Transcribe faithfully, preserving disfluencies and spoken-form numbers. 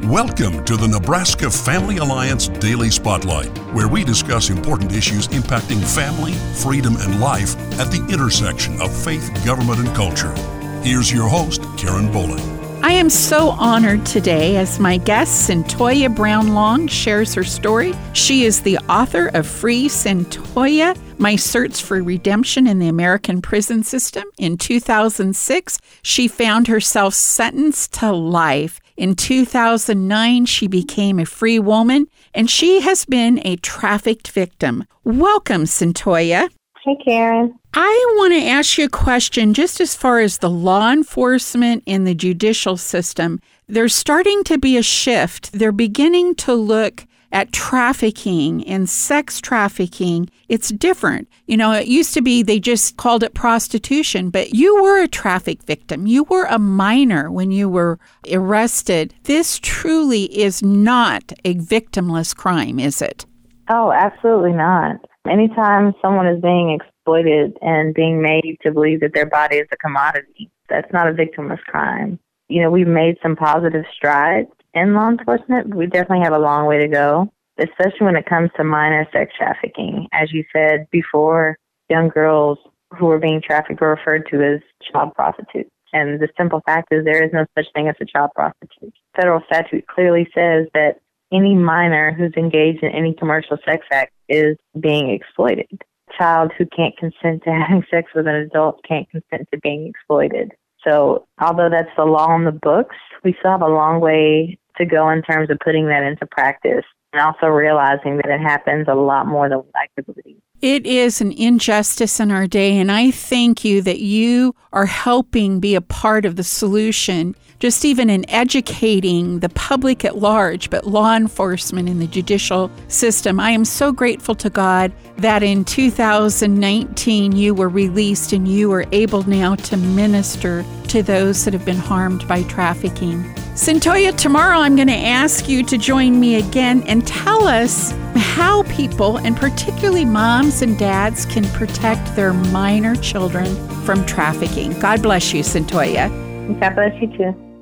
Welcome to the Nebraska Family Alliance Daily Spotlight, where we discuss important issues impacting family, freedom, and life at the intersection of faith, government, and culture. Here's your host, Karen Bowling. I am so honored today as my guest, Centoya Brown-Long, shares her story. She is the author of Free Centoya, My Search for Redemption in the American Prison System. In two thousand six, she found herself sentenced to life. In two thousand nine, she became a free woman, and she has been a trafficked victim. Welcome, Centoya. Hey, Karen. I want to ask you a question just as far as the law enforcement and the judicial system. There's starting to be a shift. They're beginning to look at trafficking and sex trafficking. It's different. You know, it used to be they just called it prostitution, but you were a traffic victim. You were a minor when you were arrested. This truly is not a victimless crime, is it? Oh, absolutely not. Anytime someone is being exploited and being made to believe that their body is a commodity, that's not a victimless crime. You know, we've made some positive strides in law enforcement, but we definitely have a long way to go, especially when it comes to minor sex trafficking. As you said before, young girls who are being trafficked are referred to as child prostitutes. And the simple fact is there is no such thing as a child prostitute. Federal statute clearly says that any minor who's engaged in any commercial sex act is being exploited. A child who can't consent to having sex with an adult can't consent to being exploited. So although that's the law on the books, we still have a long way to go in terms of putting that into practice and also realizing that it happens a lot more than we like to believe. It is an injustice in our day, and I thank you that you are helping be a part of the solution, just even in educating the public at large, but law enforcement in the judicial system. I am so grateful to God that in two thousand nineteen you were released and you are able now to minister to those that have been harmed by trafficking. Centoya, tomorrow I'm going to ask you to join me again and tell us how people, and particularly moms and dads, can protect their minor children from trafficking. God bless you, Centoya. God bless you too.